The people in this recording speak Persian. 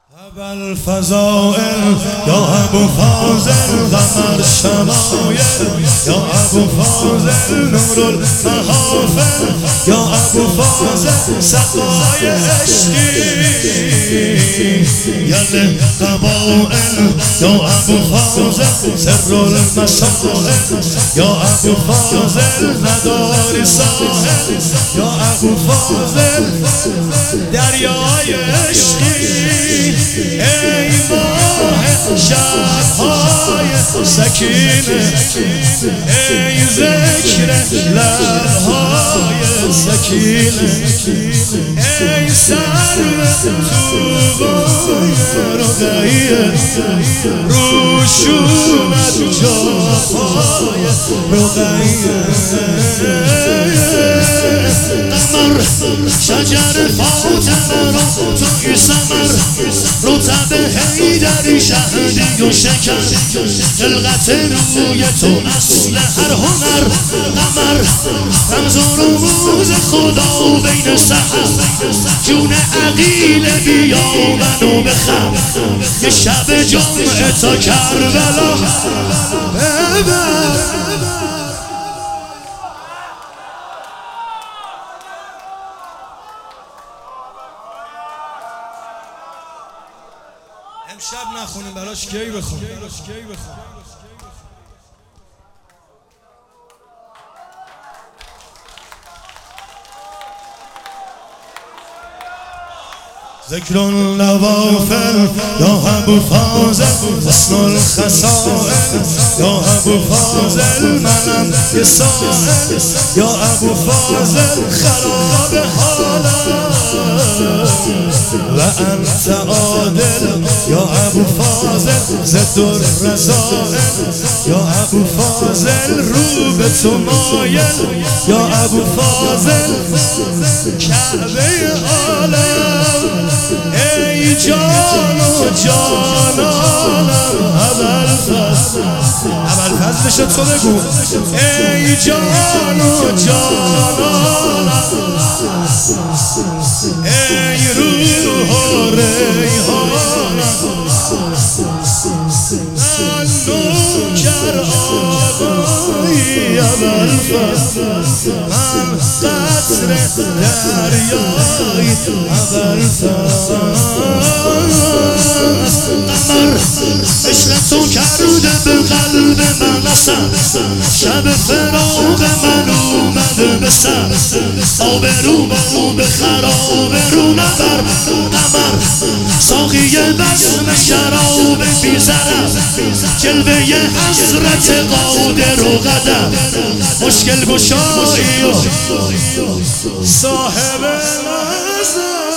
اول فضائل یا ابو فاضل قمر شمایل یا ابو فاضل نور المحافل یا ابو فاضل سقای عشقی یل قبائل یا ابو فاضل سر المسائل یا ابو فاضل نداری ساحل یا ابو فاضل دریای عشقی ای ماه شب‌های سکینه ای ذکر لب‌های سکینه ای سرو توبای رقیه روشونت جاهای رقیه قمر شجر فاطمه رو توی سمر رطب حیدری شهدی و شکر خلقت روی تو اصل هر هنر قمر رمز و رموز خدا بین سحر جون عقیل بیا منو بخم یه شب جمعه تا کربلا ببر امشب نخونیم براش کی بخونیم ذکر النوافل یا ابو فاضل حسن الخصائل یا ابو فاضل منم یه سائل یا ابو فاضل خراب حالم و انت عادل یا ابو فاضل ضد الرذائل یا ابو فاضل رو به تو مایل یا ابو فاضل کعبه عالم ای جان و جانانم ابوالفضل شد تو بگو ای جان و جانانم ای روح و ریحانم من نوکر آقای ابوالفضل من قطر دریای ابوالفضل قمر عشق تو کرده به قلب من اثر شب فراق من اومده به سر آبرو به خراب رو نبر قمر ساقی بزم شراب بی ضرر جلوه حضرت قادر و قدر مشکل گشایی و صاحب نظر